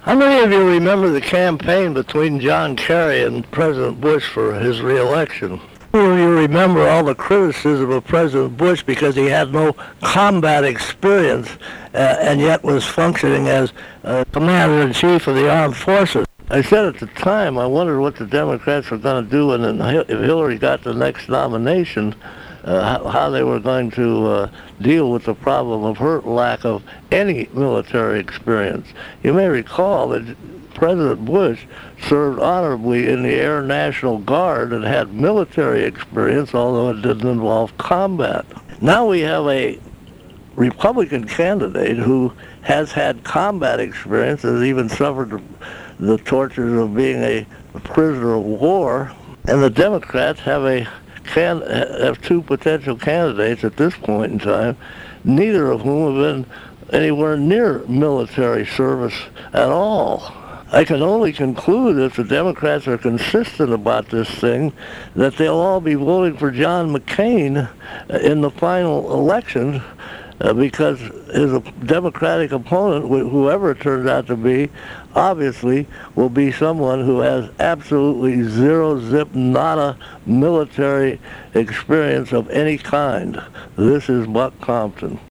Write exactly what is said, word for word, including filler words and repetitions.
How many of you remember the campaign between John Kerry and President Bush for his reelection? How many of you remember all the criticism of President Bush because he had no combat experience uh, and yet was functioning as uh, Commander-in-Chief of the Armed Forces? I said at the time, I wondered what the Democrats were going to do and then if Hillary got the next nomination, uh, how, how they were going to uh, deal with the problem of her lack of any military experience. You may recall that President Bush served honorably in the Air National Guard and had military experience, although it didn't involve combat. Now we have a Republican candidate who has had combat experience, has even suffered the, the tortures of being a prisoner of war, and the Democrats have a can have two potential candidates at this point in time, neither of whom have been anywhere near military service at all. I can only conclude if the Democrats are consistent about this thing that they'll all be voting for John McCain in the final election uh, because his Democratic opponent, wh- whoever it turns out to be, obviously will be someone who has absolutely zero zip nada military experience of any kind. This is Buck Compton.